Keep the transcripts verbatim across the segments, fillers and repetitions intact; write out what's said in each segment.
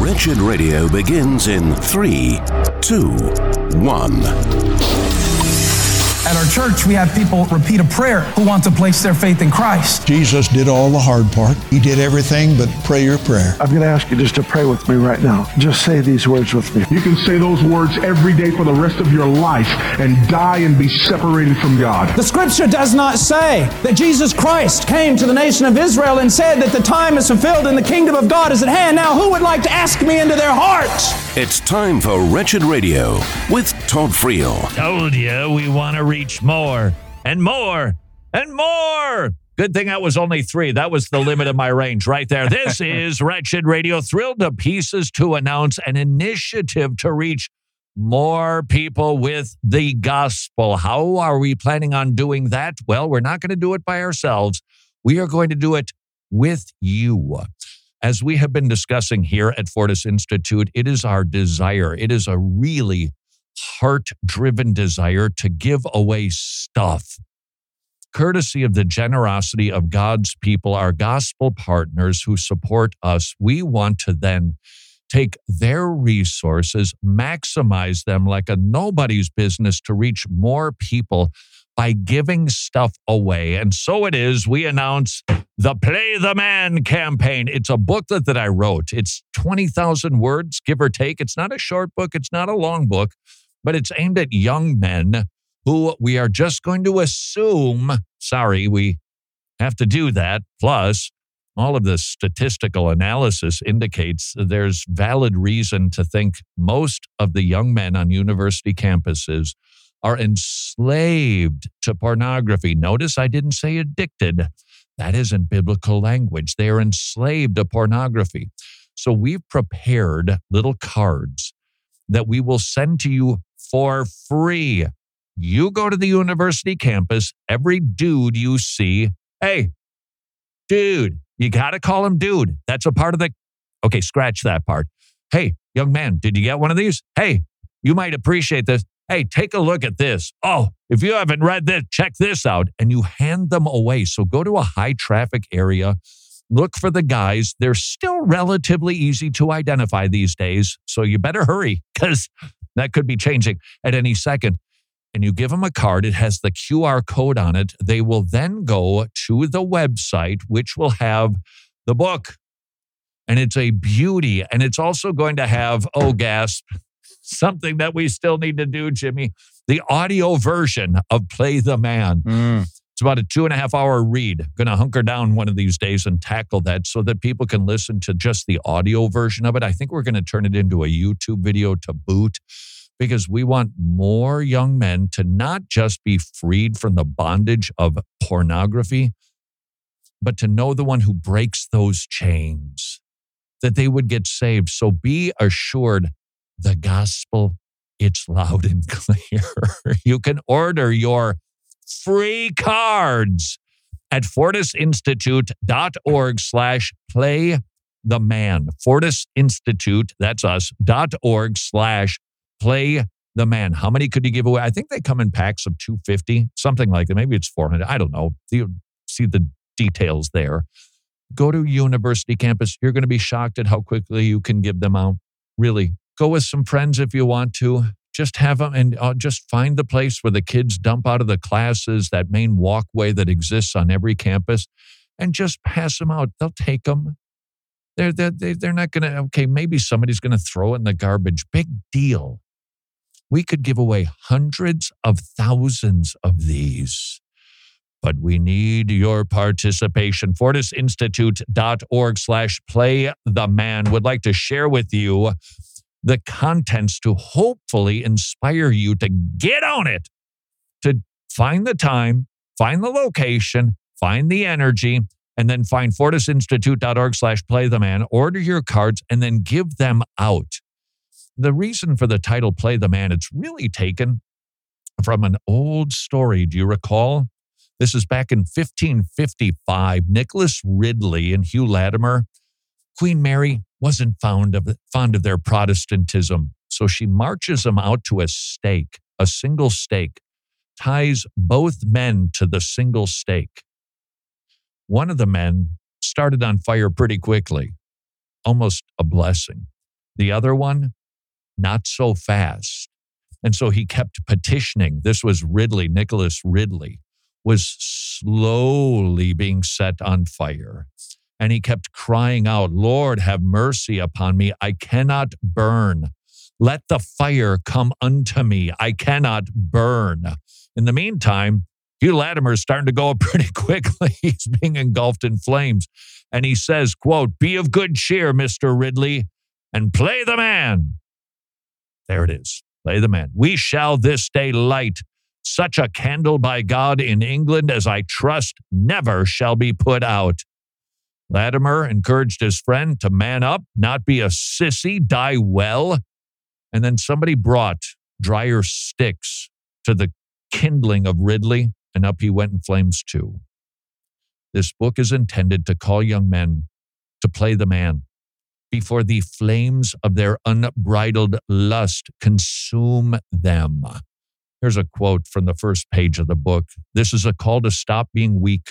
Wretched Radio begins in three, two, one. At our church, we have people repeat a prayer who want to place their faith in Christ. Jesus did all the hard part. He did everything but pray your prayer. I'm going to ask you just to pray with me right now. Just say these words with me. You can say those words every day for the rest of your life and die and be separated from God. The scripture does not say that Jesus Christ came to the nation of Israel and said that the time is fulfilled and the kingdom of God is at hand. Now, who would like to ask me into their hearts? It's time for Wretched Radio with Todd Friel. Told you we want to reach more and more and more. Good thing that was only three. That was the limit of my range right there. This is Wretched Radio, thrilled to pieces to announce an initiative to reach more people with the gospel. How are we planning on doing that? Well, we're not going to do it by ourselves. We are going to do it with you. As we have been discussing here at Fortis Institute, it is our desire. It is a really heart-driven desire to give away stuff. Courtesy of the generosity of God's people, our gospel partners who support us, we want to then take their resources, maximize them like a nobody's business to reach more people by giving stuff away. And so it is, we announce the Play the Man campaign. It's a booklet that I wrote. It's twenty thousand words, give or take. It's not a short book. It's not a long book, but it's aimed at young men who we are just going to assume, sorry, we have to do that. Plus, all of the statistical analysis indicates there's valid reason to think most of the young men on university campuses are enslaved to pornography. Notice I didn't say addicted. That isn't biblical language. They are enslaved to pornography. So we've prepared little cards that we will send to you for free. You go to the university campus, every dude you see, hey, dude, you got to call him dude. That's a part of the, okay, scratch that part. Hey, young man, did you get one of these? Hey, you might appreciate this. Hey, take a look at this. Oh, if you haven't read this, check this out. And you hand them away. So go to a high traffic area, look for the guys. They're still relatively easy to identify these days. So you better hurry because that could be changing at any second. And you give them a card. It has the Q R code on it. They will then go to the website, which will have the book. And it's a beauty. And it's also going to have, oh, gasp, something that we still need to do, Jimmy, the audio version of Play the Man. Mm. It's about a two and a half hour read. Going to hunker down one of these days and tackle that so that people can listen to just the audio version of it. I think we're going to turn it into a YouTube video to boot because we want more young men to not just be freed from the bondage of pornography, but to know the one who breaks those chains, that they would get saved. So be assured, the gospel, it's loud and clear. You can order your free cards at fortisinstitute.org slash play the man. Fortis Institute, that's us, dot org slash play the man. How many could you give away? I think they come in packs of two hundred fifty, something like that. Maybe it's four hundred. I don't know. You see the details there. Go to university campus. You're going to be shocked at how quickly you can give them out. Really. Go with some friends if you want to. Just have them and uh, just find the place where the kids dump out of the classes, that main walkway that exists on every campus, and just pass them out. They'll take them. They're, they're, they're not going to, okay, maybe somebody's going to throw it in the garbage. Big deal. We could give away hundreds of thousands of these. But we need your participation. fortisinstitute.org slash play the man would like to share with you the contents to hopefully inspire you to get on it, to find the time, find the location, find the energy, and then find fortisinstitute.org slash play the man, order your cards, and then give them out. The reason for the title Play the Man, it's really taken from an old story. Do you recall? This is back in fifteen fifty-five. Nicholas Ridley and Hugh Latimer. Queen Mary wasn't fond of, fond of their Protestantism, so she marches them out to a stake, a single stake, ties both men to the single stake. One of the men started on fire pretty quickly, almost a blessing. The other one, not so fast. And so he kept petitioning. This was Ridley, Nicholas Ridley, was slowly being set on fire. And he kept crying out, Lord, have mercy upon me. I cannot burn. Let the fire come unto me. I cannot burn. In the meantime, Hugh Latimer's starting to go up pretty quickly. He's being engulfed in flames. And he says, quote, be of good cheer, Mister Ridley, and play the man. There it is. Play the man. We shall this day light such a candle by God in England as I trust never shall be put out. Latimer encouraged his friend to man up, not be a sissy, die well. And then somebody brought drier sticks to the kindling of Ridley, and up he went in flames too. This book is intended to call young men to play the man before the flames of their unbridled lust consume them. Here's a quote from the first page of the book. This is a call to stop being weak.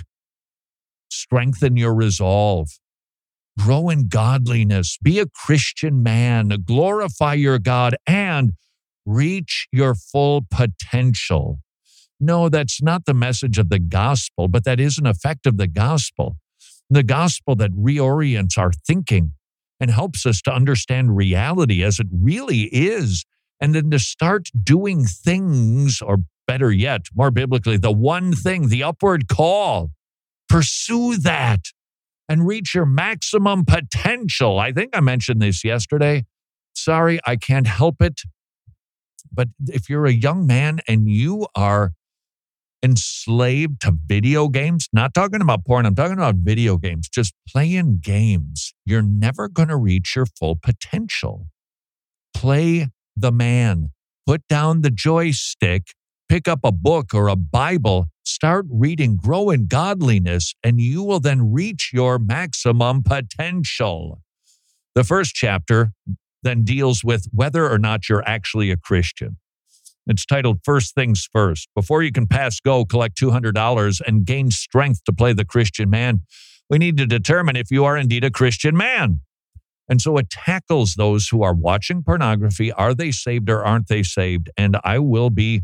Strengthen your resolve. Grow in godliness. Be a Christian man. Glorify your God and reach your full potential. No, that's not the message of the gospel, but that is an effect of the gospel. The gospel that reorients our thinking and helps us to understand reality as it really is, and then to start doing things, or better yet, more biblically, the one thing, the upward call. Pursue that and reach your maximum potential. I think I mentioned this yesterday. Sorry, I can't help it. But if you're a young man and you are enslaved to video games, not talking about porn, I'm talking about video games, just playing games, you're never going to reach your full potential. Play the man. Put down the joystick, pick up a book or a Bible, start reading, grow in godliness, and you will then reach your maximum potential. The first chapter then deals with whether or not you're actually a Christian. It's titled First Things First. Before you can pass go, collect two hundred dollars and gain strength to play the Christian man, we need to determine if you are indeed a Christian man. And so it tackles those who are watching pornography. Are they saved or aren't they saved? And I will be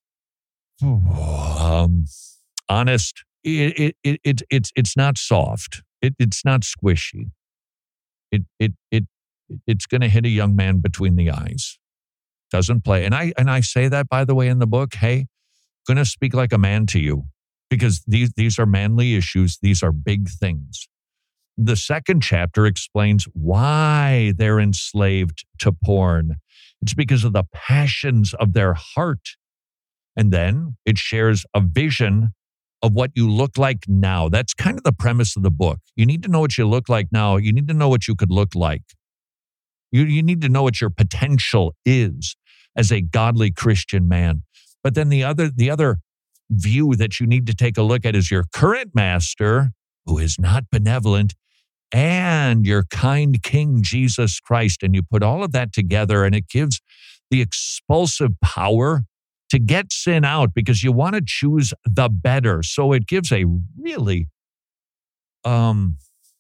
um, honest. It, it, it, it, it's, it's not soft. It, it's not squishy. It, it, it, it's going to hit a young man between the eyes. Doesn't play. And I and I say that, by the way, in the book, hey, going to speak like a man to you, because these, these are manly issues. These are big things. The second chapter explains why they're enslaved to porn. It's because of the passions of their heart. And then it shares a vision of what you look like now. That's kind of the premise of the book. You need to know what you look like now. You need to know what you could look like. You, you need to know what your potential is as a godly Christian man. But then the other, the other view that you need to take a look at is your current master, who is not benevolent, and your kind King Jesus Christ. And you put all of that together, and it gives the expulsive power to get sin out, because you want to choose the better. So it gives a really um,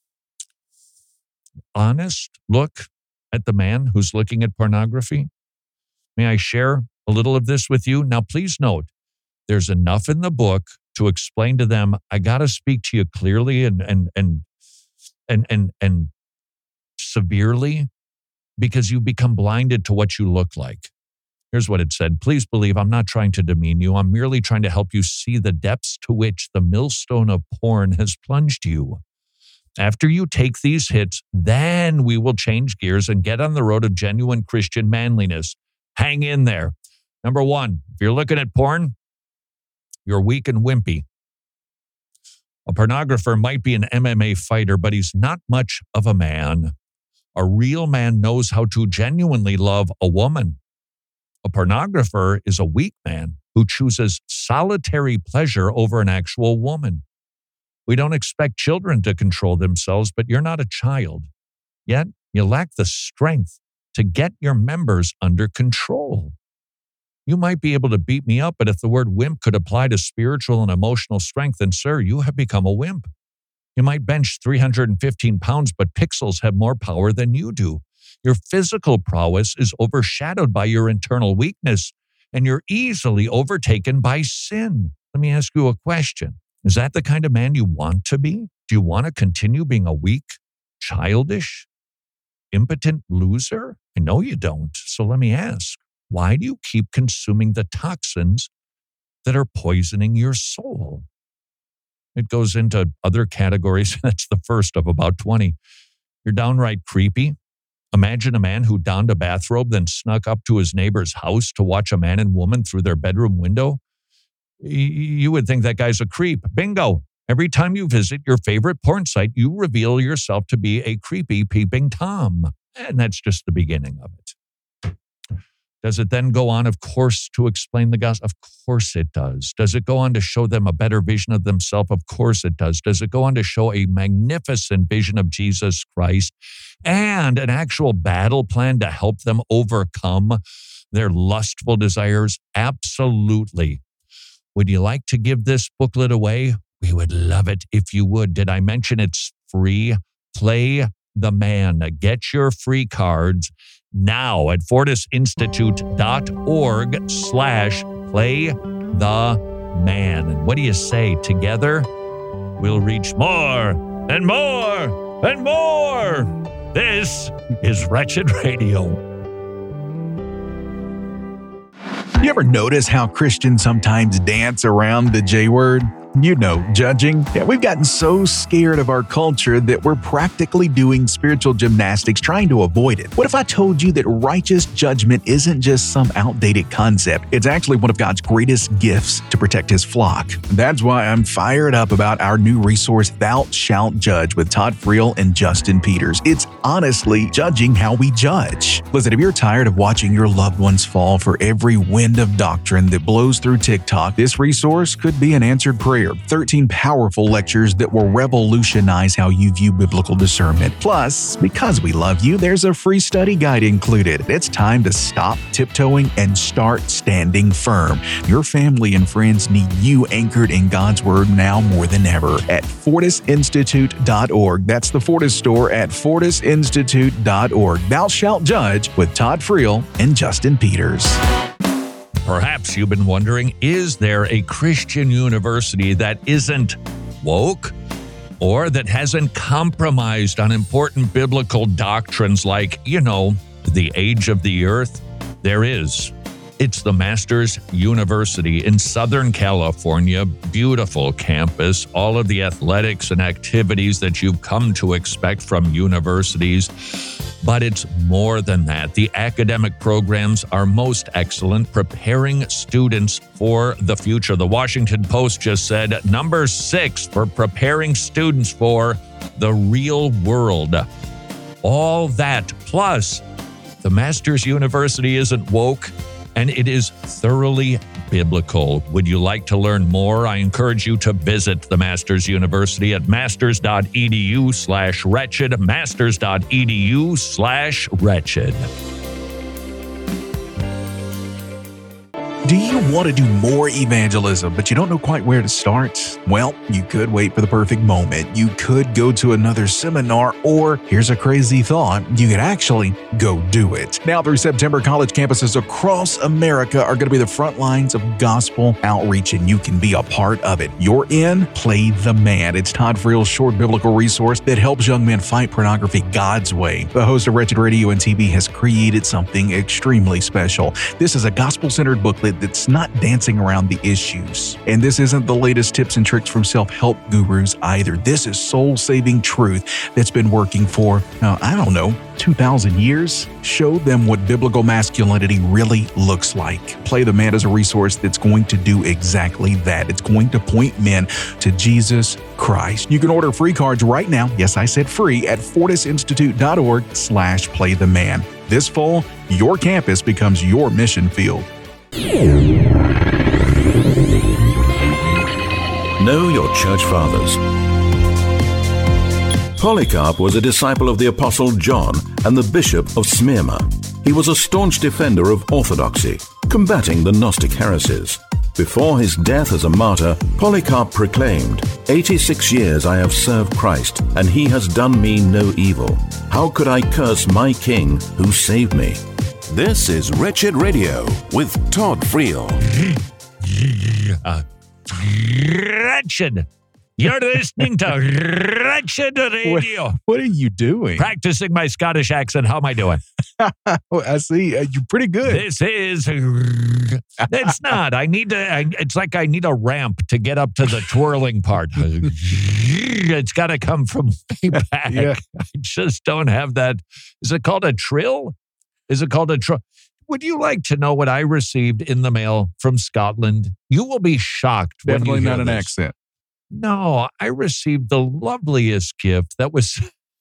honest look at the man who's looking at pornography. May I share a little of this with you? Now, please note, there's enough in the book to explain to them, I got to speak to you clearly and, and, and, and, and, and severely, because you become blinded to what you look like. Here's what it said. Please believe I'm not trying to demean you. I'm merely trying to help you see the depths to which the millstone of porn has plunged you. After you take these hits, then we will change gears and get on the road of genuine Christian manliness. Hang in there. Number one, if you're looking at porn, you're weak and wimpy. A pornographer might be an M M A fighter, but he's not much of a man. A real man knows how to genuinely love a woman. A pornographer is a weak man who chooses solitary pleasure over an actual woman. We don't expect children to control themselves, but you're not a child. Yet you lack the strength to get your members under control. You might be able to beat me up, but if the word wimp could apply to spiritual and emotional strength, then, sir, you have become a wimp. You might bench three hundred fifteen pounds, but pixels have more power than you do. Your physical prowess is overshadowed by your internal weakness, and you're easily overtaken by sin. Let me ask you a question. Is that the kind of man you want to be? Do you want to continue being a weak, childish, impotent loser? I know you don't. So let me ask, why do you keep consuming the toxins that are poisoning your soul? It goes into other categories. That's the first of about twenty. You're downright creepy. Imagine a man who donned a bathrobe, then snuck up to his neighbor's house to watch a man and woman through their bedroom window. You would think that guy's a creep. Bingo. Every time you visit your favorite porn site, you reveal yourself to be a creepy peeping Tom. And that's just the beginning of it. Does it then go on, of course, to explain the gospel? Of course it does. Does it go on to show them a better vision of themselves? Of course it does. Does it go on to show a magnificent vision of Jesus Christ and an actual battle plan to help them overcome their lustful desires? Absolutely. Would you like to give this booklet away? We would love it if you would. Did I mention it's free? Play the Man. Get your free cards now at fortisinstitute.org slash play the man. And what do you say? Together, we'll reach more and more and more. This is Wretched Radio. You ever notice how Christians sometimes dance around the J word? You know, judging. Yeah, we've gotten so scared of our culture that we're practically doing spiritual gymnastics trying to avoid it. What if I told you that righteous judgment isn't just some outdated concept? It's actually one of God's greatest gifts to protect His flock. That's why I'm fired up about our new resource, Thou Shalt Judge, with Todd Friel and Justin Peters. It's honestly judging how we judge. Listen, if you're tired of watching your loved ones fall for every wind of doctrine that blows through TikTok, this resource could be an answered prayer. thirteen powerful lectures that will revolutionize how you view biblical discernment. Plus, because we love you, there's a free study guide included. It's time to stop tiptoeing and start standing firm. Your family and friends need you anchored in God's Word now more than ever at fortis institute dot org. That's the Fortis store at fortis institute dot org. Thou Shalt Judge with Todd Friel and Justin Peters. Perhaps you've been wondering, is there a Christian university that isn't woke or that hasn't compromised on important biblical doctrines like, you know, the age of the earth? There is. It's the Masters University in Southern California. Beautiful campus, all of the athletics and activities that you've come to expect from universities. But it's more than that. The academic programs are most excellent, preparing students for the future. The Washington Post just said number six for preparing students for the real world. All that, plus the Masters University isn't woke, and it is thoroughly biblical. Would you like to learn more? I encourage you to visit the Masters University at masters.edu slash wretched, masters.edu slash wretched. Do you want to do more evangelism, but you don't know quite where to start? Well, you could wait for the perfect moment. You could go to another seminar, or here's a crazy thought, you could actually go do it. Now through September, college campuses across America are going to be the front lines of gospel outreach, and you can be a part of it. You're in Play the Man. It's Todd Friel's short biblical resource that helps young men fight pornography God's way. The host of Wretched Radio and T V has created something extremely special. This is a gospel-centered booklet that's not dancing around the issues. And this isn't the latest tips and tricks from self-help gurus either. This is soul-saving truth that's been working for, uh, I don't know, two thousand years. Show them what biblical masculinity really looks like. Play the Man is a resource that's going to do exactly that. It's going to point men to Jesus Christ. You can order free cards right now. Yes, I said free at fortisinstitute.org slash play the man. This fall, your campus becomes your mission field. Know your church fathers. Polycarp was a disciple of the Apostle John and the Bishop of Smyrna. He was a staunch defender of orthodoxy, combating the Gnostic heresies. Before his death as a martyr, Polycarp proclaimed, eighty-six years I have served Christ, and he has done me no evil. How could I curse my King who saved me? This is Wretched Radio with Todd Friel. uh, Wretched. You're listening to Wretched Radio. What, what are you doing? Practicing my Scottish accent. How am I doing? I see. Uh, you're pretty good. This is... It's not. I need to... I, it's like I need a ramp to get up to the twirling part. It's got to come from way back. Yeah. I just don't have that. Is it called a trill? Is it called a trill? Would you like to know what I received in the mail from Scotland? You will be shocked. Definitely when you not hear an this. accent. No, I received the loveliest gift that was...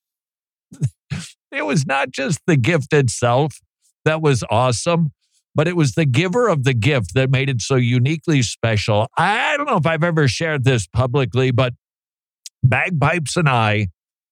It was not just the gift itself that was awesome, but it was the giver of the gift that made it so uniquely special. I don't know if I've ever shared this publicly, but Bagpipes and I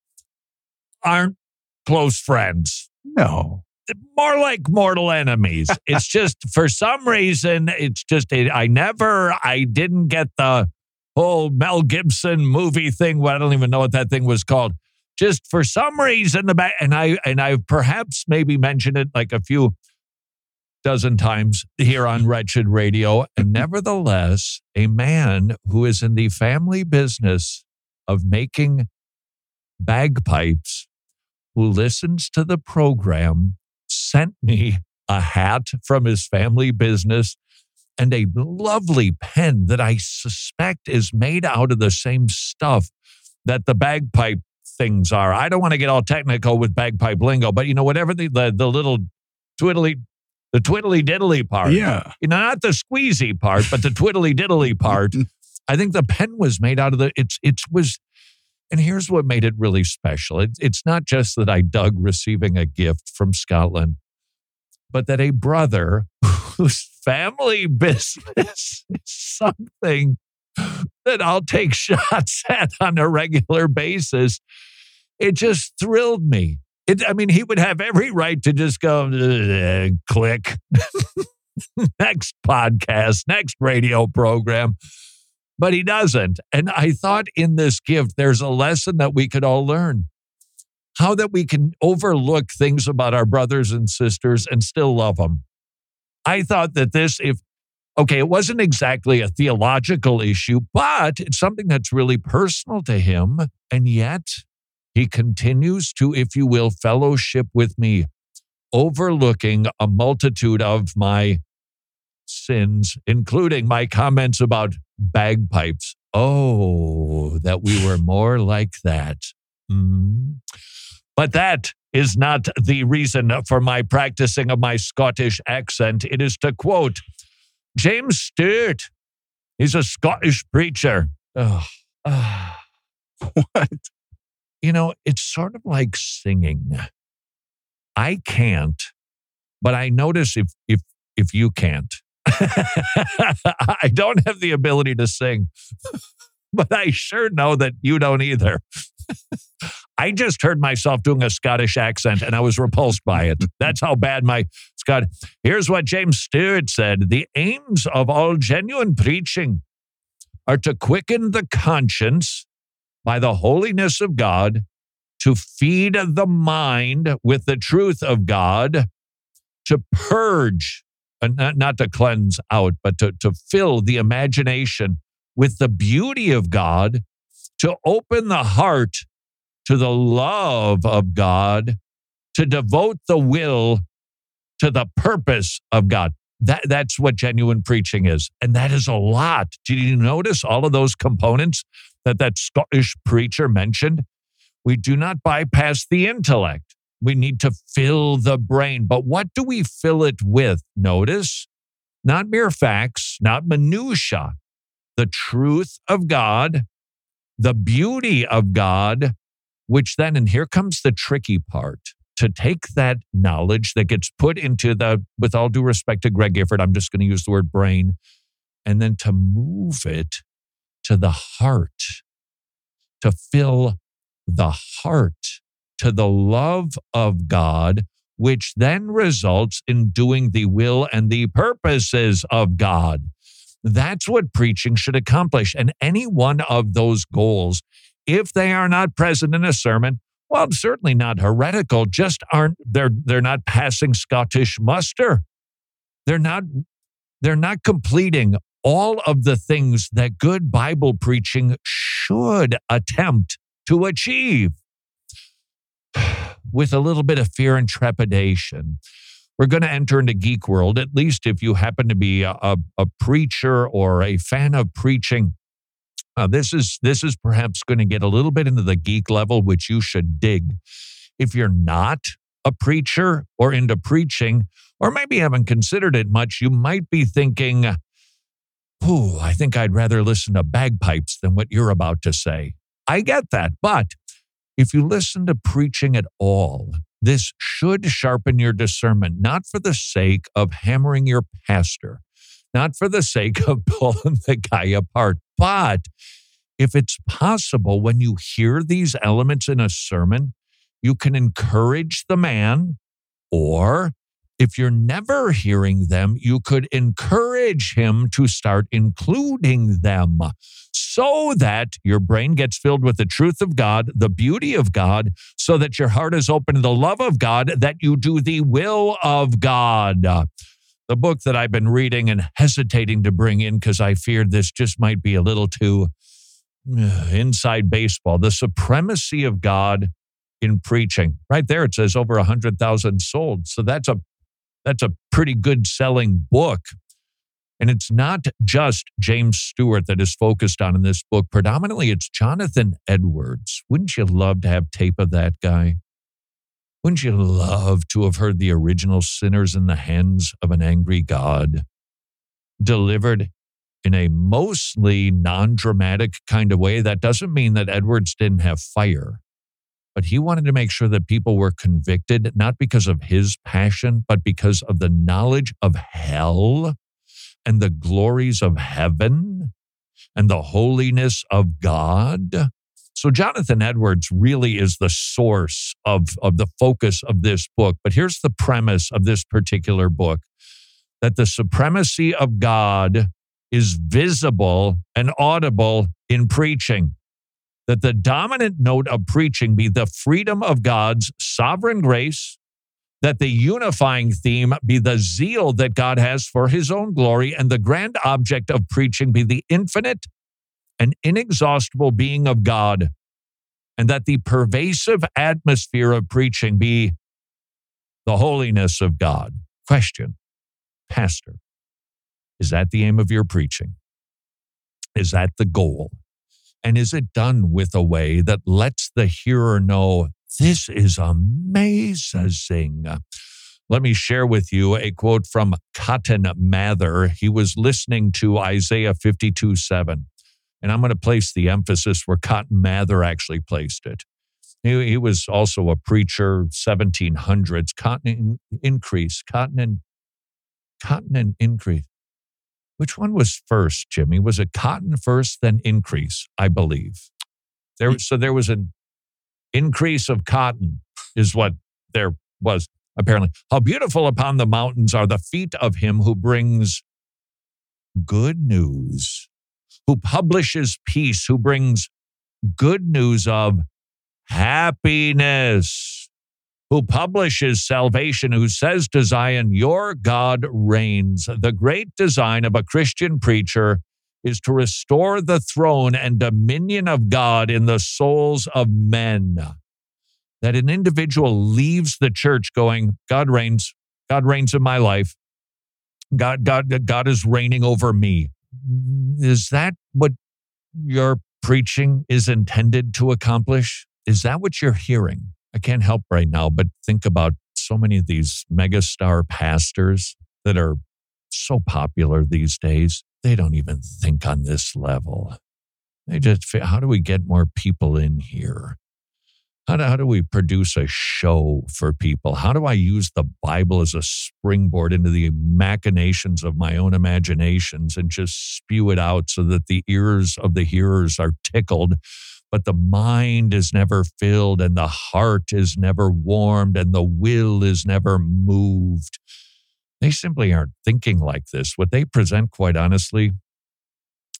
aren't close friends. No. More like mortal enemies. It's just, for some reason, it's just, I never, I didn't get the whole Mel Gibson movie thing. Well, I don't even know what that thing was called. Just for some reason, the back, and I and I've perhaps maybe mentioned it like a few dozen times here on Wretched Radio. And nevertheless, a man who is in the family business of making bagpipes, who listens to the program, sent me a hat from his family business and a lovely pen that I suspect is made out of the same stuff that the bagpipe things are. I don't want to get all technical with bagpipe lingo, but you know, whatever the the, the little twiddly, the twiddly diddly part. Yeah. You know, not the squeezy part, but the twiddly diddly part. I think the pen was made out of the, it's, it was, and here's what made it really special. It, it's not just that I dug receiving a gift from Scotland, but that a brother whose family business is something that I'll take shots at on a regular basis. It just thrilled me. It, I mean, he would have every right to just go, uh, click, next podcast, next radio program, but he doesn't. And I thought in this gift, there's a lesson that we could all learn. How that we can overlook things about our brothers and sisters and still love them. I thought that this, if Okay, it wasn't exactly a theological issue, but it's something that's really personal to him. And yet, he continues to, if you will, fellowship with me, overlooking a multitude of my sins, including my comments about bagpipes. Oh, that we were more like that. Mm. But that is not the reason for my practicing of my Scottish accent. It is to quote James Stewart. He's a Scottish preacher. Oh, oh. What? You know, it's sort of like singing. I can't, but I notice if if if you can't. I don't have the ability to sing, but I sure know that you don't either. I just heard myself doing a Scottish accent and I was repulsed by it. That's how bad my Scott. Here's what James Stewart said. The aims of all genuine preaching are to quicken the conscience by the holiness of God, to feed the mind with the truth of God, to purge, and not, not to cleanse out, but to, to fill the imagination with the beauty of God, to open the heart to the love of God, to devote the will to the purpose of God. That, that's what genuine preaching is. And that is a lot. Did you notice all of those components that that Scottish preacher mentioned? We do not bypass the intellect. We need to fill the brain. But what do we fill it with? Notice, not mere facts, not minutia. The truth of God, the beauty of God, which then, and here comes the tricky part, to take that knowledge that gets put into the, with all due respect to Greg Gifford, I'm just going to use the word brain, and then to move it to the heart, to fill the heart to the love of God, which then results in doing the will and the purposes of God. That's what preaching should accomplish. And any one of those goals, if they are not present in a sermon, well, certainly not heretical, just aren't, they're, they're not passing Scottish muster. They're not, they're not completing all of the things that good Bible preaching should attempt to achieve. With a little bit of fear and trepidation, we're going to enter into geek world, at least if you happen to be a, a, a preacher or a fan of preaching. Uh, this is this is perhaps going to get a little bit into the geek level, which you should dig. If you're not a preacher or into preaching, or maybe haven't considered it much, you might be thinking, "Ooh, I think I'd rather listen to bagpipes than what you're about to say." I get that, but if you listen to preaching at all, this should sharpen your discernment, not for the sake of hammering your pastor, not for the sake of pulling the guy apart, but if it's possible, when you hear these elements in a sermon, you can encourage the man, or if you're never hearing them, you could encourage him to start including them so that your brain gets filled with the truth of God, the beauty of God, so that your heart is open to the love of God, that you do the will of God. The book that I've been reading and hesitating to bring in because I feared this just might be a little too uh, inside baseball, The Supremacy of God in Preaching. Right there, it says over one hundred thousand sold. So that's a That's a pretty good selling book. And it's not just James Stewart that is focused on in this book. Predominantly, it's Jonathan Edwards. Wouldn't you love to have tape of that guy? Wouldn't you love to have heard the original Sinners in the Hands of an Angry God delivered in a mostly non-dramatic kind of way? That doesn't mean that Edwards didn't have fire. But he wanted to make sure that people were convicted, not because of his passion, but because of the knowledge of hell and the glories of heaven and the holiness of God. So Jonathan Edwards really is the source of, of the focus of this book. But here's the premise of this particular book, that the supremacy of God is visible and audible in preaching. That the dominant note of preaching be the freedom of God's sovereign grace, that the unifying theme be the zeal that God has for his own glory, and the grand object of preaching be the infinite and inexhaustible being of God, and that the pervasive atmosphere of preaching be the holiness of God. Question, Pastor, is that the aim of your preaching? Is that the goal? And is it done with a way that lets the hearer know, this is amazing? Let me share with you a quote from Cotton Mather. He was listening to Isaiah fifty-two seven. And I'm going to place the emphasis where Cotton Mather actually placed it. He, he was also a preacher, seventeen hundreds. Cotton Increase, Cotton and Cotton and Increase. Which one was first, Jimmy? Was it Cotton first, then Increase, I believe. There, so there was an increase of cotton is what there was, apparently. How beautiful upon the mountains are the feet of him who brings good news, who publishes peace, who brings good news of happiness, who publishes salvation, who says to Zion, your God reigns. The great design of a Christian preacher is to restore the throne and dominion of God in the souls of men. That an individual leaves the church going, God reigns. God reigns in my life. God, God, God is reigning over me. Is that what your preaching is intended to accomplish? Is that what you're hearing? I can't help right now, but think about so many of these megastar pastors that are so popular these days. They don't even think on this level. They just, how do we get more people in here? How do, how do we produce a show for people? How do I use the Bible as a springboard into the machinations of my own imaginations and just spew it out so that the ears of the hearers are tickled, but the mind is never filled and the heart is never warmed and the will is never moved? They simply aren't thinking like this. What they present, quite honestly,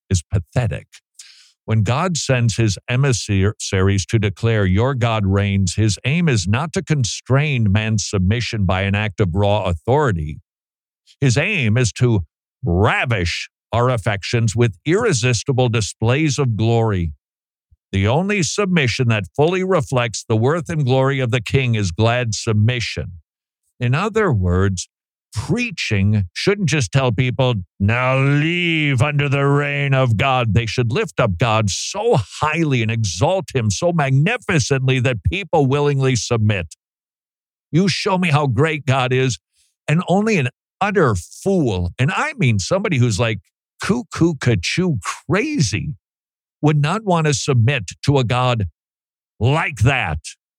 is pathetic. When God sends his emissaries to declare your God reigns, his aim is not to constrain man's submission by an act of raw authority. His aim is to ravish our affections with irresistible displays of glory. The only submission that fully reflects the worth and glory of the king is glad submission. In other words, preaching shouldn't just tell people, now leave under the reign of God. They should lift up God so highly and exalt him so magnificently that people willingly submit. You show me how great God is, and only an utter fool, and I mean somebody who's like cuckoo, cuckoo, crazy, would not want to submit to a God like that.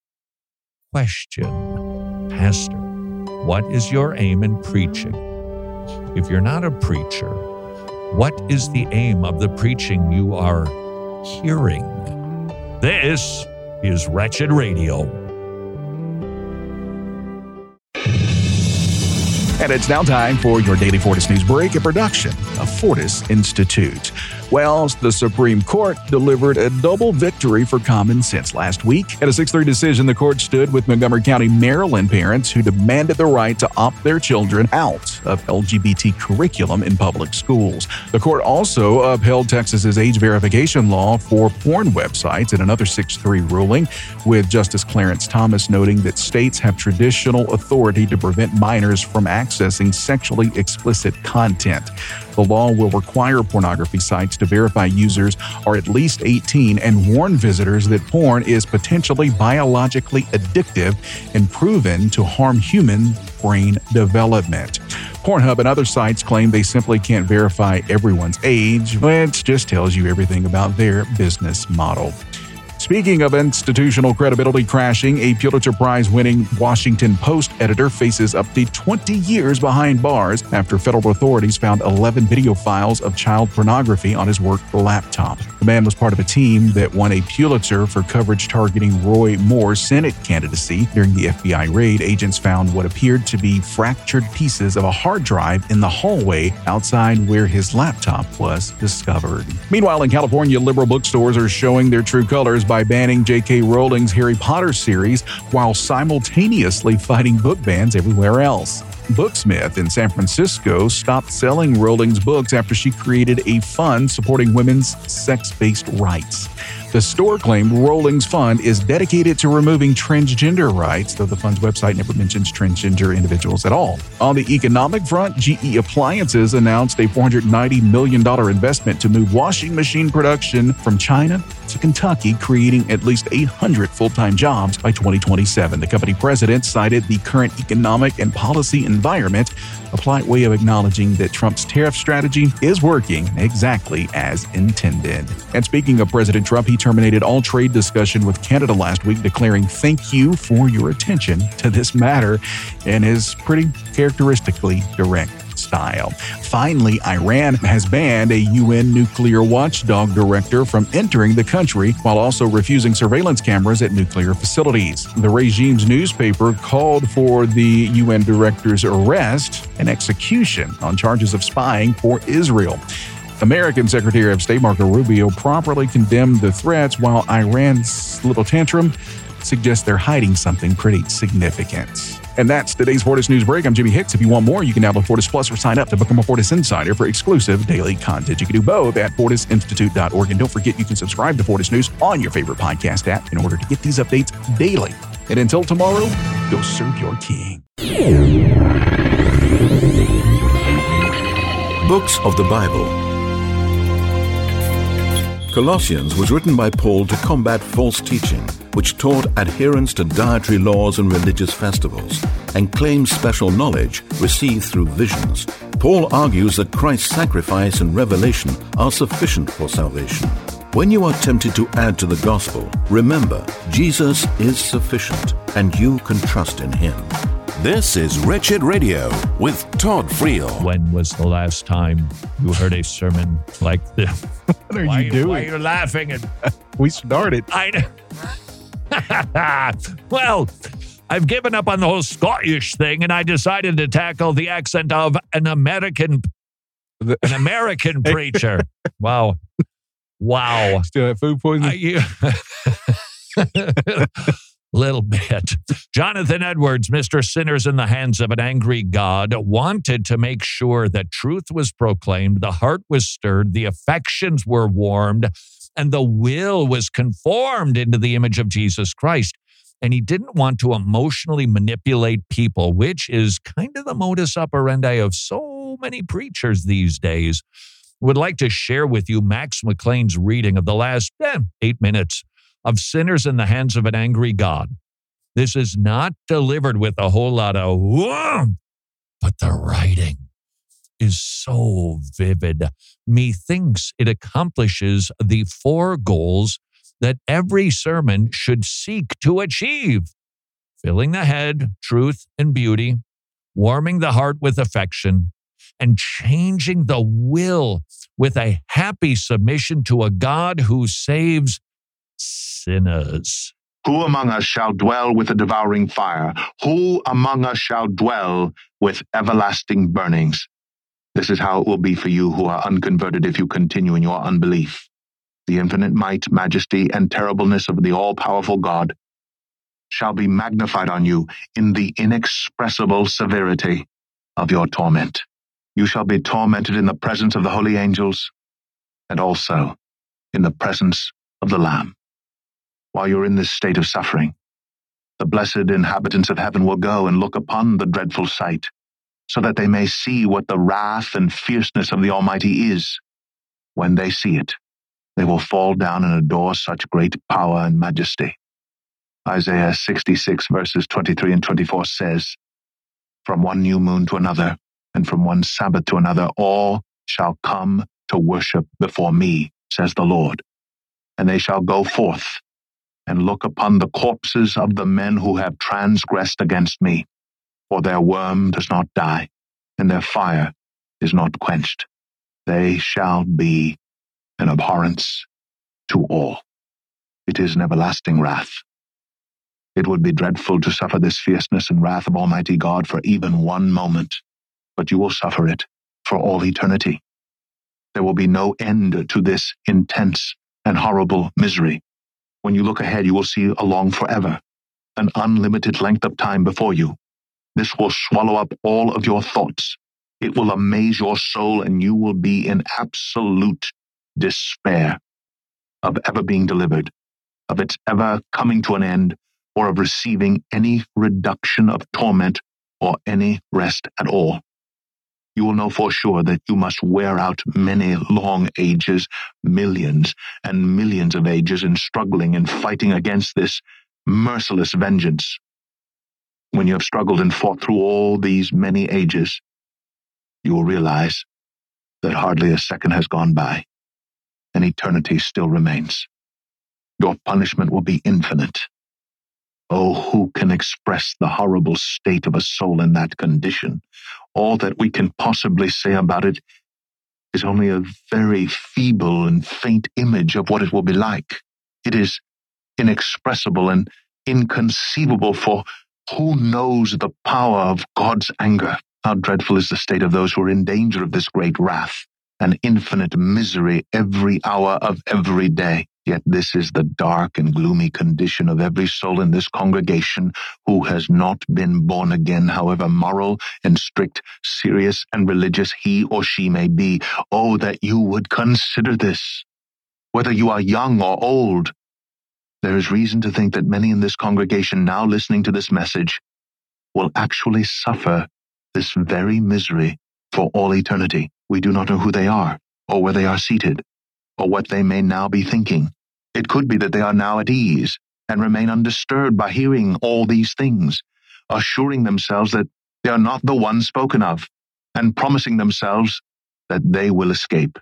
Question, Pastor, what is your aim in preaching? If you're not a preacher, what is the aim of the preaching you are hearing? This is Wretched Radio. And it's now time for your daily Fortis News Break, a production of Fortis Institute. Well, the Supreme Court delivered a double victory for common sense last week. At a six three decision, the court stood with Montgomery County, Maryland parents who demanded the right to opt their children out of L G B T curriculum in public schools. The court also upheld Texas's age verification law for porn websites in another six three ruling, with Justice Clarence Thomas noting that states have traditional authority to prevent minors from accessing sexually explicit content. The law will require pornography sites to verify users are at least eighteen and warn visitors that porn is potentially biologically addictive and proven to harm human brain development. Pornhub and other sites claim they simply can't verify everyone's age, which just tells you everything about their business model. Speaking of institutional credibility crashing, a Pulitzer Prize-winning Washington Post editor faces up to twenty years behind bars after federal authorities found eleven video files of child pornography on his work laptop. The man was part of a team that won a Pulitzer for coverage targeting Roy Moore's Senate candidacy. During the F B I raid, agents found what appeared to be fractured pieces of a hard drive in the hallway outside where his laptop was discovered. Meanwhile, in California, liberal bookstores are showing their true colors by banning J K Rowling's Harry Potter series while simultaneously fighting book bans everywhere else. Booksmith in San Francisco stopped selling Rowling's books after she created a fund supporting women's sex-based rights. The store claimed Rowling's fund is dedicated to removing transgender rights, though the fund's website never mentions transgender individuals at all. On the economic front, G E Appliances announced a four hundred ninety million dollars investment to move washing machine production from China to Kentucky, creating at least eight hundred full-time jobs by twenty twenty-seven. The company president cited the current economic and policy environment, a polite way of acknowledging that Trump's tariff strategy is working exactly as intended. And speaking of President Trump, he terminated all trade discussion with Canada last week, declaring thank you for your attention to this matter in his pretty characteristically direct style. Finally, Iran has banned a U N nuclear watchdog director from entering the country while also refusing surveillance cameras at nuclear facilities. The regime's newspaper called for the U N director's arrest and execution on charges of spying for Israel. American Secretary of State Marco Rubio properly condemned the threats, while Iran's little tantrum suggests they're hiding something pretty significant. And that's today's Fortis News Break. I'm Jimmy Hicks. If you want more, you can download Fortis Plus or sign up to become a Fortis Insider for exclusive daily content. You can do both at fortis institute dot org. And don't forget, you can subscribe to Fortis News on your favorite podcast app in order to get these updates daily. And until tomorrow, go serve your king. Books of the Bible. Colossians was written by Paul to combat false teaching, which taught adherence to dietary laws and religious festivals, and claimed special knowledge received through visions. Paul argues that Christ's sacrifice and revelation are sufficient for salvation. When you are tempted to add to the gospel, remember, Jesus is sufficient, and you can trust in him. This is Wretched Radio with Todd Friel. When was the last time you heard a sermon like this? What are why, you doing? Why are you laughing? And We started. I Well, I've given up on the whole Scottish thing, and I decided to tackle the accent of an American An American preacher. Wow. Wow. Still have food poisoning? Uh, you, little bit. Jonathan Edwards, Mister Sinners in the Hands of an Angry God, wanted to make sure that truth was proclaimed, the heart was stirred, the affections were warmed, and the will was conformed into the image of Jesus Christ. And he didn't want to emotionally manipulate people, which is kind of the modus operandi of so many preachers these days. Would like to share with you Max McLean's reading of the last eh, eight minutes of Sinners in the Hands of an Angry God. This is not delivered with a whole lot of whoa, but the writing is so vivid. Methinks it accomplishes the four goals that every sermon should seek to achieve: filling the head, truth and beauty, warming the heart with affection, and changing the will with a happy submission to a God who saves sinners. Who among us shall dwell with a devouring fire? Who among us shall dwell with everlasting burnings? This is how it will be for you who are unconverted if you continue in your unbelief. The infinite might, majesty, and terribleness of the all-powerful God shall be magnified on you in the inexpressible severity of your torment. You shall be tormented in the presence of the holy angels and also in the presence of the Lamb. While you're in this state of suffering, the blessed inhabitants of heaven will go and look upon the dreadful sight, so that they may see what the wrath and fierceness of the Almighty is. When they see it, they will fall down and adore such great power and majesty. Isaiah sixty-six verses twenty-three and twenty-four says, "From one new moon to another, and from one Sabbath to another, all shall come to worship before me, says the Lord. And they shall go forth and look upon the corpses of the men who have transgressed against me. For their worm does not die, and their fire is not quenched. They shall be an abhorrence to all. It is an everlasting wrath. It would be dreadful to suffer this fierceness and wrath of Almighty God for even one moment, but you will suffer it for all eternity. There will be no end to this intense and horrible misery. When you look ahead, you will see along forever, an unlimited length of time before you. This will swallow up all of your thoughts. It will amaze your soul, and you will be in absolute despair of ever being delivered, of its ever coming to an end, or of receiving any reduction of torment or any rest at all. You will know for sure that you must wear out many long ages, millions and millions of ages in struggling and fighting against this merciless vengeance. When you have struggled and fought through all these many ages, you will realize that hardly a second has gone by, and eternity still remains. Your punishment will be infinite. Oh, who can express the horrible state of a soul in that condition? All that we can possibly say about it is only a very feeble and faint image of what it will be like. It is inexpressible and inconceivable, for who knows the power of God's anger? How dreadful is the state of those who are in danger of this great wrath and infinite misery every hour of every day. Yet this is the dark and gloomy condition of every soul in this congregation who has not been born again, however moral and strict, serious and religious he or she may be. Oh, that you would consider this. Whether you are young or old, there is reason to think that many in this congregation now listening to this message will actually suffer this very misery for all eternity. We do not know who they are, or where they are seated, or what they may now be thinking. It could be that they are now at ease and remain undisturbed by hearing all these things, assuring themselves that they are not the ones spoken of, and promising themselves that they will escape.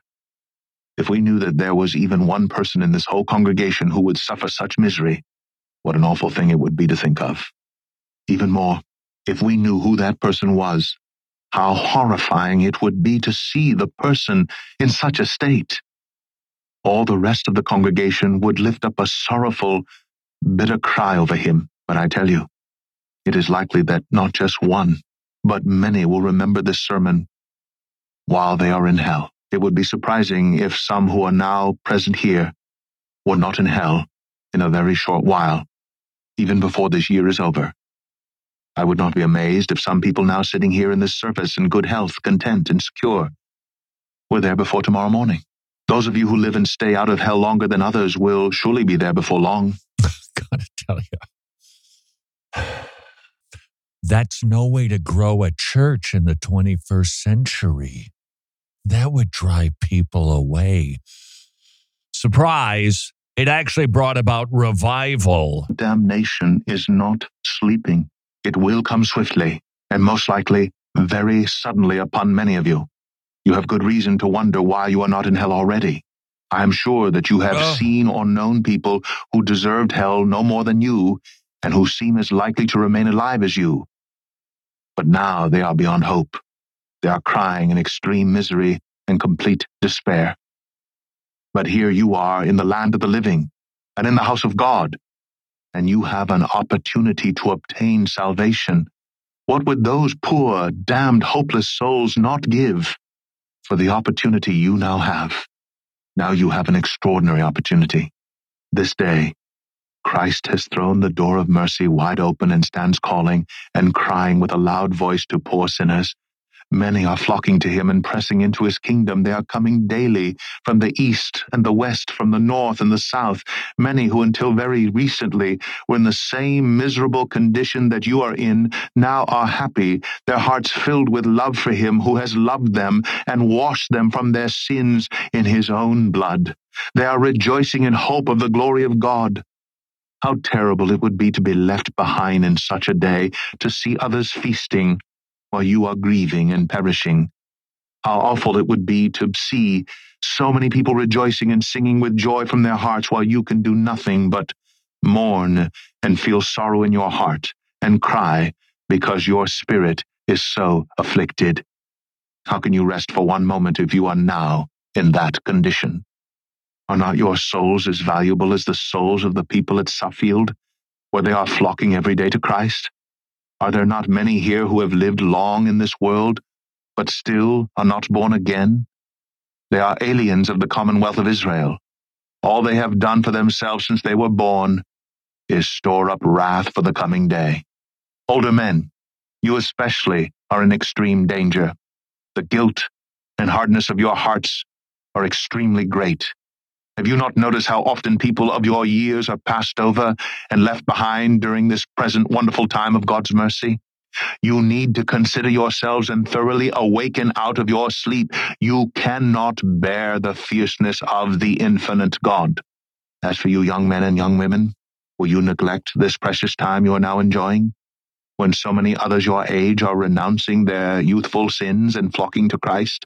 If we knew that there was even one person in this whole congregation who would suffer such misery, what an awful thing it would be to think of. Even more, if we knew who that person was, how horrifying it would be to see the person in such a state. All the rest of the congregation would lift up a sorrowful, bitter cry over him. But I tell you, it is likely that not just one, but many will remember this sermon while they are in hell. It would be surprising if some who are now present here were not in hell in a very short while, even before this year is over. I would not be amazed if some people now sitting here in this service in good health, content, and secure were there before tomorrow morning. Those of you who live and stay out of hell longer than others will surely be there before long. Gotta tell you, that's no way to grow a church in the twenty-first century. That would drive people away. Surprise, it actually brought about revival. Damnation is not sleeping. It will come swiftly, and most likely very suddenly upon many of you. You have good reason to wonder why you are not in hell already. I am sure that you have oh. seen or known people who deserved hell no more than you, and who seem as likely to remain alive as you. But now they are beyond hope. They are crying in extreme misery and complete despair. But here you are in the land of the living and in the house of God, and you have an opportunity to obtain salvation. What would those poor, damned, hopeless souls not give for the opportunity you now have? Now you have an extraordinary opportunity. This day, Christ has thrown the door of mercy wide open and stands calling and crying with a loud voice to poor sinners. Many are flocking to him and pressing into his kingdom. They are coming daily from the east and the west, from the north and the south. Many who until very recently were in the same miserable condition that you are in now are happy, their hearts filled with love for him who has loved them and washed them from their sins in his own blood. They are rejoicing in hope of the glory of God. How terrible it would be to be left behind in such a day, to see others feasting while you are grieving and perishing. How awful it would be to see so many people rejoicing and singing with joy from their hearts while you can do nothing but mourn and feel sorrow in your heart and cry because your spirit is so afflicted. How can you rest for one moment if you are now in that condition? Are not your souls as valuable as the souls of the people at Suffield, where they are flocking every day to Christ? Are there not many here who have lived long in this world, but still are not born again? They are aliens of the commonwealth of Israel. All they have done for themselves since they were born is store up wrath for the coming day. Older men, you especially are in extreme danger. The guilt and hardness of your hearts are extremely great. Have you not noticed how often people of your years are passed over and left behind during this present wonderful time of God's mercy? You need to consider yourselves and thoroughly awaken out of your sleep. You cannot bear the fierceness of the infinite God. As for you young men and young women, will you neglect this precious time you are now enjoying, when so many others your age are renouncing their youthful sins and flocking to Christ?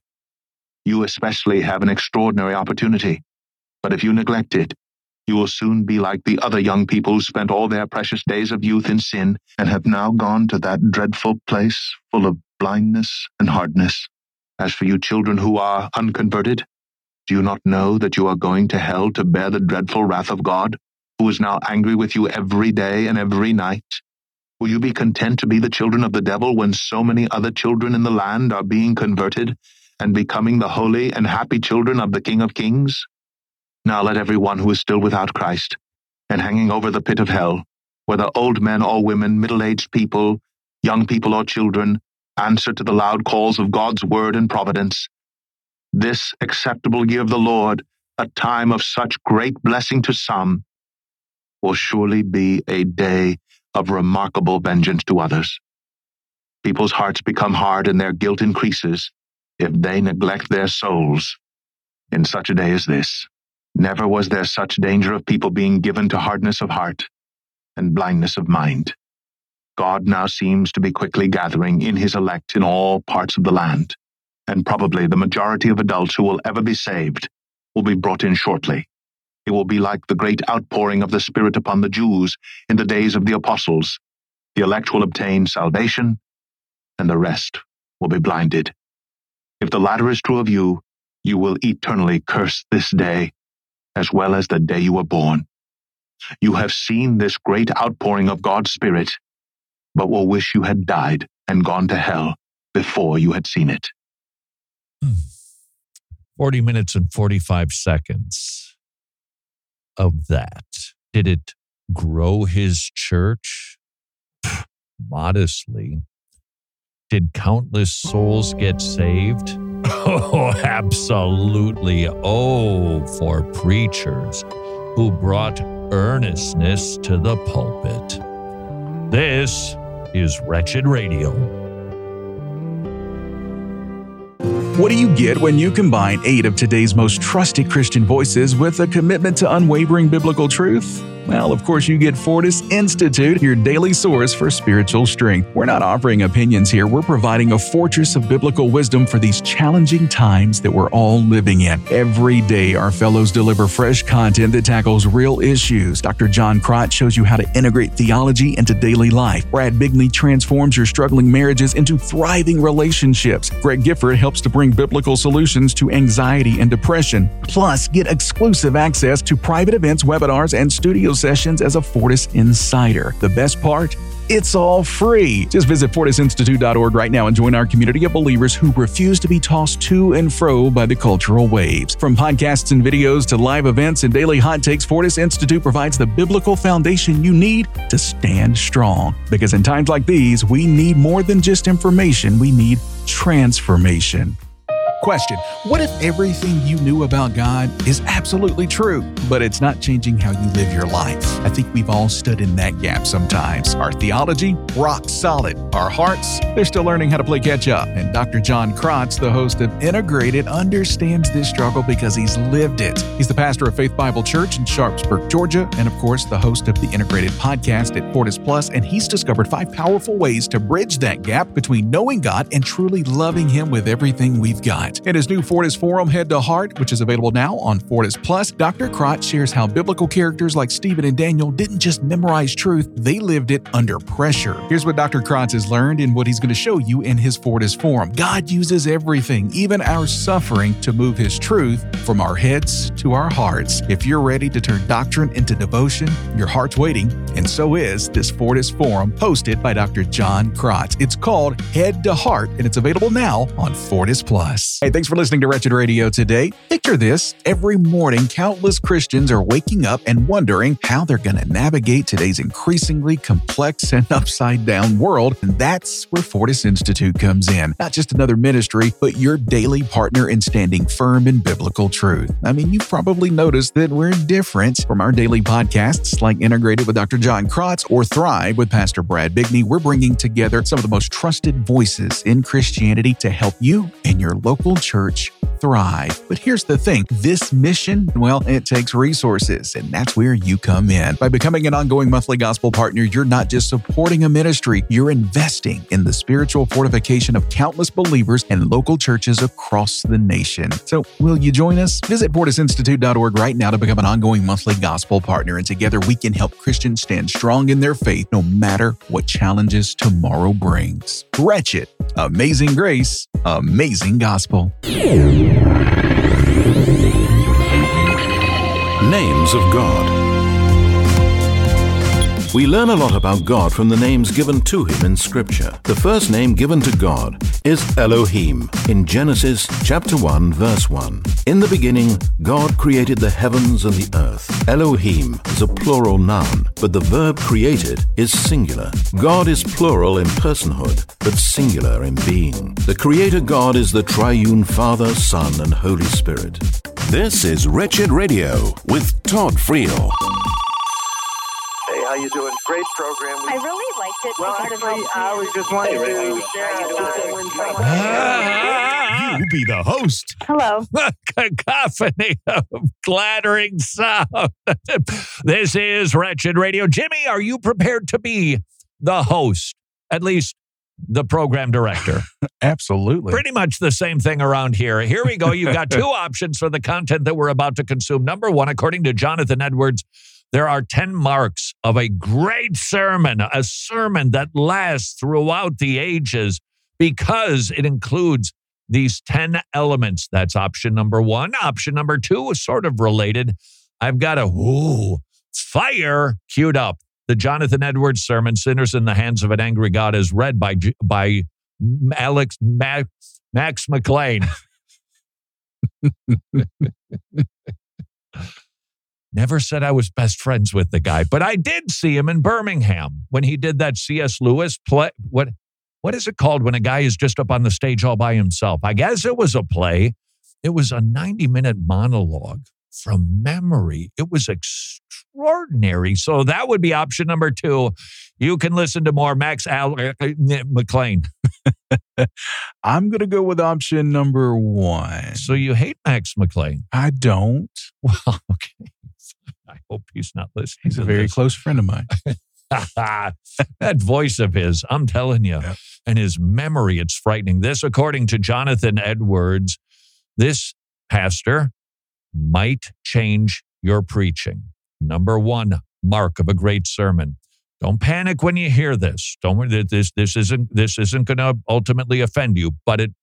You especially have an extraordinary opportunity. But if you neglect it, you will soon be like the other young people who spent all their precious days of youth in sin and have now gone to that dreadful place full of blindness and hardness. As for you children who are unconverted, do you not know that you are going to hell to bear the dreadful wrath of God, who is now angry with you every day and every night? Will you be content to be the children of the devil when so many other children in the land are being converted and becoming the holy and happy children of the King of Kings? Now let everyone who is still without Christ and hanging over the pit of hell, whether old men or women, middle-aged people, young people or children, answer to the loud calls of God's word and providence. This acceptable year of the Lord, a time of such great blessing to some, will surely be a day of remarkable vengeance to others. People's hearts become hard and their guilt increases if they neglect their souls in such a day as this. Never was there such danger of people being given to hardness of heart and blindness of mind. God now seems to be quickly gathering in his elect in all parts of the land, and probably the majority of adults who will ever be saved will be brought in shortly. It will be like the great outpouring of the Spirit upon the Jews in the days of the apostles. The elect will obtain salvation, and the rest will be blinded. If the latter is true of you, you will eternally curse this day, as well as the day you were born. You have seen this great outpouring of God's Spirit, but will wish you had died and gone to hell before you had seen it. forty minutes and forty-five seconds of that. Did it grow his church? Modestly. Did countless souls get saved? Oh, absolutely. Oh, for preachers who brought earnestness to the pulpit. This is Wretched Radio. What do you get when you combine eight of today's most trusted Christian voices with a commitment to unwavering biblical truth? Well, of course, you get Fortis Institute, your daily source for spiritual strength. We're not offering opinions here. We're providing a fortress of biblical wisdom for these challenging times that we're all living in. Every day, our fellows deliver fresh content that tackles real issues. Doctor John Crotch shows you how to integrate theology into daily life. Brad Bigney transforms your struggling marriages into thriving relationships. Greg Gifford helps to bring biblical solutions to anxiety and depression. Plus, get exclusive access to private events, webinars, and studio sessions as a Fortis Insider. The best part? It's all free. Just visit fortis institute dot org right now and join our community of believers who refuse to be tossed to and fro by the cultural waves. From podcasts and videos to live events and daily hot takes, Fortis Institute provides the biblical foundation you need to stand strong. Because in times like these, we need more than just information, we need transformation. Question: what if everything you knew about God is absolutely true, but it's not changing how you live your life? I think we've all stood in that gap sometimes. Our theology, rock solid. Our hearts, they're still learning how to play catch up. And Doctor John Crotch, the host of Integrated, understands this struggle because he's lived it. He's the pastor of Faith Bible Church in Sharpsburg, Georgia, and of course, the host of the Integrated podcast at Fortis Plus, and he's discovered five powerful ways to bridge that gap between knowing God and truly loving Him with everything we've got. In his new Fortis Forum, Head to Heart, which is available now on Fortis Plus, Doctor Crotch shares how biblical characters like Stephen and Daniel didn't just memorize truth, they lived it under pressure. Here's what Doctor Crotch has learned and what he's going to show you in his Fortis Forum. God uses everything, even our suffering, to move His truth from our heads to our hearts. If you're ready to turn doctrine into devotion, your heart's waiting, and so is this Fortis Forum hosted by Doctor John Crotch. It's called Head to Heart, and it's available now on Fortis Plus. Hey, thanks for listening to Wretched Radio today. Picture this. Every morning, countless Christians are waking up and wondering how they're going to navigate today's increasingly complex and upside-down world, and that's where Fortis Institute comes in. Not just another ministry, but your daily partner in standing firm in biblical truth. I mean, you've probably noticed that we're different from our daily podcasts like Integrated with Doctor John Crotch or Thrive with Pastor Brad Bigney. We're bringing together some of the most trusted voices in Christianity to help you and your local church thrive. But here's the thing, this mission, well, it takes resources, and that's where you come in. By becoming an ongoing monthly gospel partner, you're not just supporting a ministry, you're investing in the spiritual fortification of countless believers and local churches across the nation. So, will you join us? Visit fortis institute dot org right now to become an ongoing monthly gospel partner, and together we can help Christians stand strong in their faith no matter what challenges tomorrow brings. Wretched, amazing grace, amazing gospel. Names of God. We learn a lot about God from the names given to Him in Scripture. The first name given to God is Elohim in Genesis chapter one, verse one. In the beginning, God created the heavens and the earth. Elohim is a plural noun, but the verb created is singular. God is plural in personhood, but singular in being. The Creator God is the triune Father, Son, and Holy Spirit. This is Wretched Radio with Todd Friel. Hey, how you doing? Great program. I really liked it. Well, actually, I was just wanting to share. Ah, You be the host. Hello. Cacophony of clattering sound. This is Wretched Radio. Jimmy, are you prepared to be the host? At least the program director. Absolutely. Pretty much the same thing around here. Here we go. You've got two options for the content that we're about to consume. Number one, according to Jonathan Edwards, there are ten marks of a great sermon, a sermon that lasts throughout the ages because it includes these ten elements. That's option number one. Option number two is sort of related. I've got a ooh, fire queued up. The Jonathan Edwards sermon, Sinners in the Hands of an Angry God, is read by by Alex Max, Max McLean. Never said I was best friends with the guy, but I did see him in Birmingham when he did that C S. Lewis play. What, what is it called when a guy is just up on the stage all by himself? I guess it was a play. It was a ninety-minute monologue from memory. It was extraordinary. So that would be option number two. You can listen to more Max Al- McLean. I'm going to go with option number one. So you hate Max McLean? I don't. Well, okay. I hope he's not listening. He's to a very this. close friend of mine. That voice of his, I'm telling you, yeah. And his memory, it's frightening. This, according to Jonathan Edwards, this pastor might change your preaching. Number one mark of a great sermon. Don't panic when you hear this. Don't this this isn't this isn't going to ultimately offend you, but it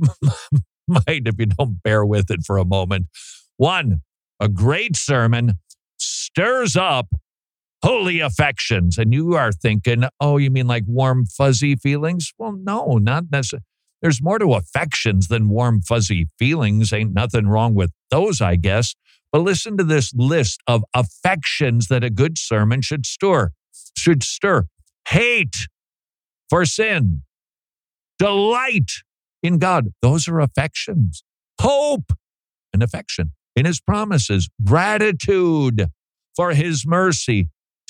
might if you don't bear with it for a moment. One, a great sermon stirs up holy affections, and you are thinking, "Oh, you mean like warm fuzzy feelings?" Well, no, not necessarily. There's more to affections than warm fuzzy feelings. Ain't nothing wrong with those, I guess. But listen to this list of affections that a good sermon should stir. Should stir. Hate for sin. Delight in God. Those are affections. Hope, an affection in his promises. Gratitude for his mercy.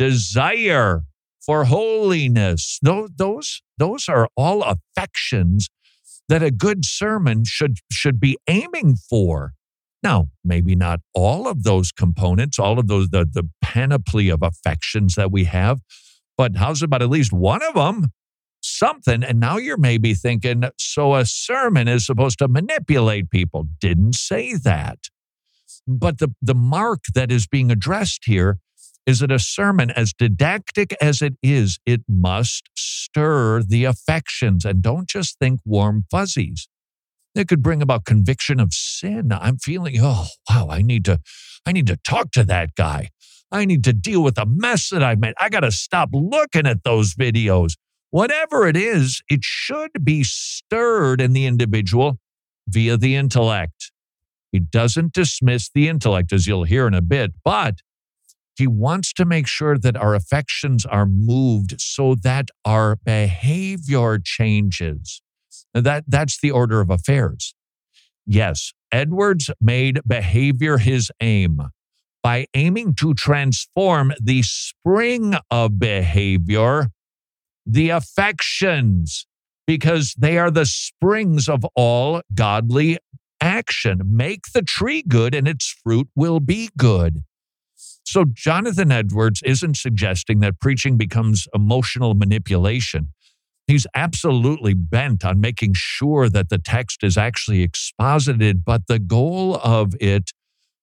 Desire for holiness. Those, those, those are all affections that a good sermon should, should be aiming for. Now, maybe not all of those components, all of those, the, the panoply of affections that we have, but how's about at least one of them? Something. And now you're maybe thinking, so a sermon is supposed to manipulate people. Didn't say that. But the, the mark that is being addressed here is that a sermon, as didactic as it is, it must stir the affections. And don't just think warm fuzzies. It could bring about conviction of sin. I'm feeling, oh, wow, I need to, I need to talk to that guy. I need to deal with the mess that I've made. I got to stop looking at those videos. Whatever it is, it should be stirred in the individual via the intellect. He doesn't dismiss the intellect, as you'll hear in a bit, but he wants to make sure that our affections are moved so that our behavior changes. That, that's the order of affairs. Yes, Edwards made behavior his aim by aiming to transform the spring of behavior, the affections, because they are the springs of all godly action. Make the tree good and its fruit will be good. So Jonathan Edwards isn't suggesting that preaching becomes emotional manipulation. He's absolutely bent on making sure that the text is actually exposited, but the goal of it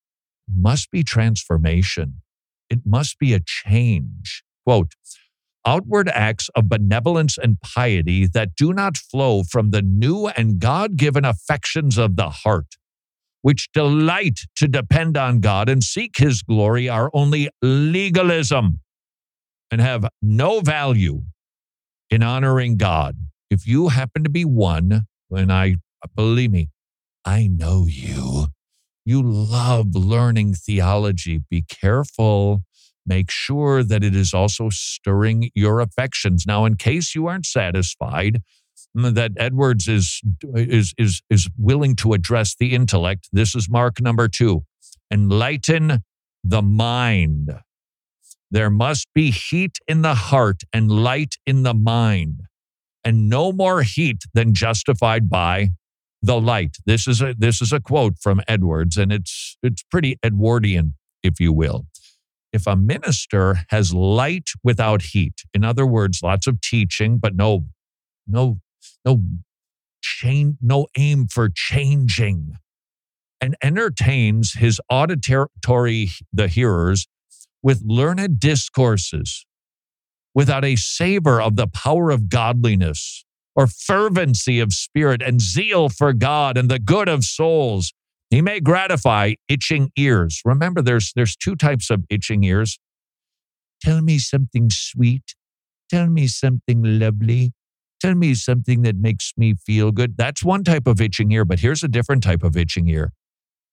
must be transformation. It must be a change. Quote, outward acts of benevolence and piety that do not flow from the new and God-given affections of the heart, which delight to depend on God and seek his glory, are only legalism and have no value in honoring God. If you happen to be one, and I, believe me, I know you. You love learning theology. Be careful. Make sure that it is also stirring your affections. Now, in case you aren't satisfied that Edwards is, is, is, is willing to address the intellect, this is mark number two. Enlighten the mind. There must be heat in the heart and light in the mind, and no more heat than justified by the light. This is a this is a quote from Edwards, and it's it's pretty Edwardian, if you will. If a minister has light without heat, in other words, lots of teaching, but no, no, no change, no aim for changing, and entertains his auditory, the hearers, with learned discourses, without a savor of the power of godliness, or fervency of spirit and zeal for God and the good of souls, he may gratify itching ears. Remember, there's, there's two types of itching ears. Tell me something sweet. Tell me something lovely. Tell me something that makes me feel good. That's one type of itching ear, but here's a different type of itching ear.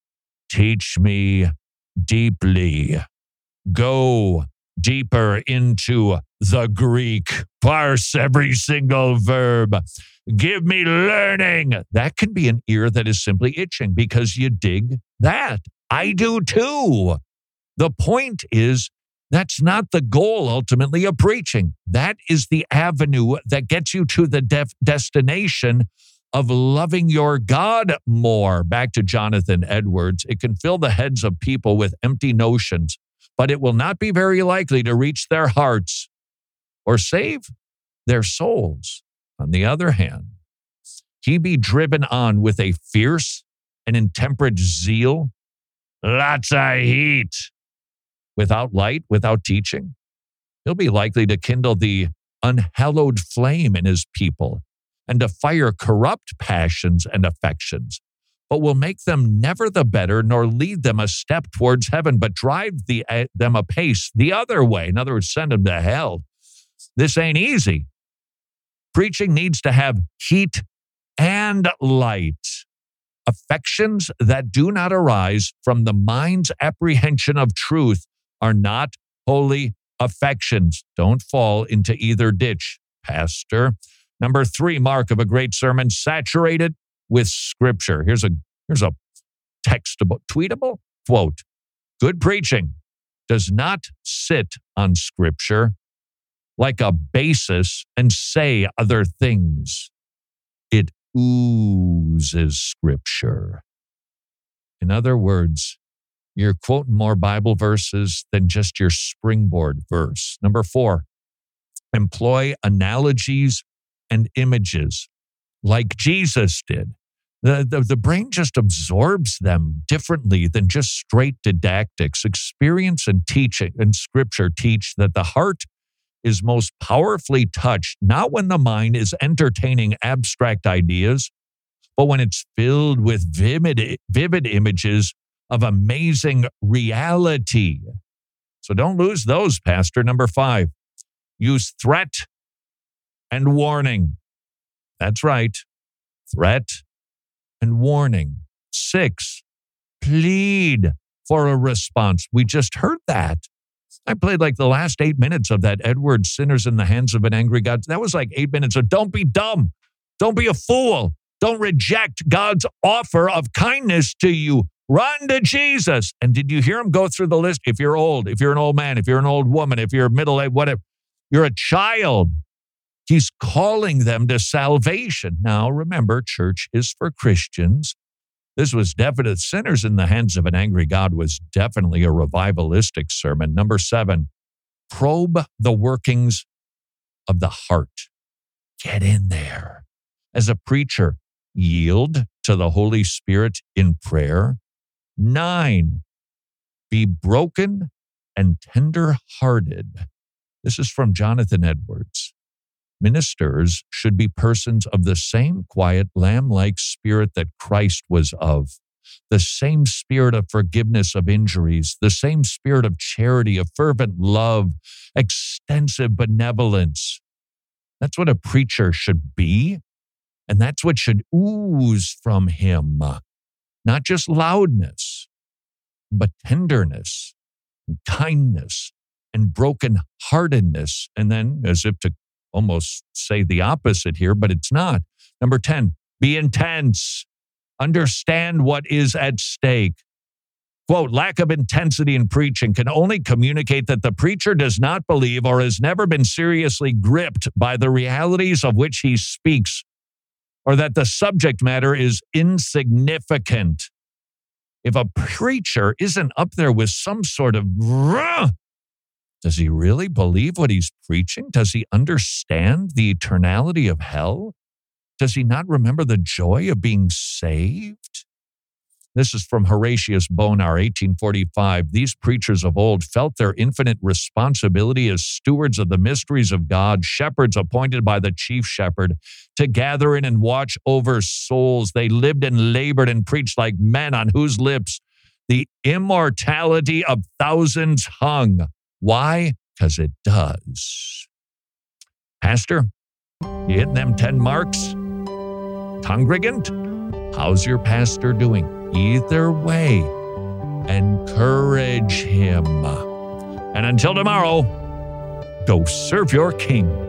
Teach me deeply. Go deeper into the Greek. Parse every single verb. Give me learning. That can be an ear that is simply itching because you dig that. I do too. The point is, that's not the goal ultimately of preaching. That is the avenue that gets you to the def- destination of loving your God more. Back to Jonathan Edwards. It can fill the heads of people with empty notions, but it will not be very likely to reach their hearts or save their souls. On the other hand, he be driven on with a fierce and intemperate zeal, lots of heat, without light, without teaching. He'll be likely to kindle the unhallowed flame in his people and to fire corrupt passions and affections, but will make them never the better, nor lead them a step towards heaven, but drive the, uh, them a pace the other way. In other words, send them to hell. This ain't easy. Preaching needs to have heat and light. Affections that do not arise from the mind's apprehension of truth are not holy affections. Don't fall into either ditch, Pastor. Number three, mark of a great sermon, saturated with Scripture. Here's a here's a textable, tweetable quote. Good preaching does not sit on Scripture like a basis and say other things. It oozes Scripture. In other words, you're quoting more Bible verses than just your springboard verse. Number four, employ analogies and images like Jesus did. The, the, the brain just absorbs them differently than just straight didactics. Experience and teaching and Scripture teach that the heart is most powerfully touched, not when the mind is entertaining abstract ideas, but when it's filled with vivid, vivid images of amazing reality. So don't lose those, Pastor. Number five, use threat and warning. That's right. Threat and warning. Six, plead for a response. We just heard that. I played like the last eight minutes of that Edward Sinners in the Hands of an Angry God. That was like eight minutes of don't be dumb. Don't be a fool. Don't reject God's offer of kindness to you. Run to Jesus. And did you hear him go through the list? If you're old, if you're an old man, if you're an old woman, if you're middle-aged, whatever, you're a child. He's calling them to salvation. Now, remember, church is for Christians. This was definite. Sinners in the Hands of an Angry God was definitely a revivalistic sermon. Number seven, probe the workings of the heart. Get in there. As a preacher, yield to the Holy Spirit in prayer. Nine, be broken and tender-hearted. This is from Jonathan Edwards. Ministers should be persons of the same quiet, lamb-like spirit that Christ was of, the same spirit of forgiveness of injuries, the same spirit of charity, of fervent love, extensive benevolence. That's what a preacher should be, and that's what should ooze from him. Not just loudness, but tenderness, and kindness, and brokenheartedness, and then, as if to almost say the opposite here, but it's not. Number ten, be intense. Understand what is at stake. Quote, lack of intensity in preaching can only communicate that the preacher does not believe or has never been seriously gripped by the realities of which he speaks, or that the subject matter is insignificant. If a preacher isn't up there with some sort of, does he really believe what he's preaching? Does he understand the eternality of hell? Does he not remember the joy of being saved? This is from Horatius Bonar, eighteen forty-five. These preachers of old felt their infinite responsibility as stewards of the mysteries of God, shepherds appointed by the chief shepherd to gather in and watch over souls. They lived and labored and preached like men on whose lips the immortality of thousands hung. Why? Because it does. Pastor, you hitting them ten marks? Congregant, how's your pastor doing? Either way, encourage him. And until tomorrow, go serve your King.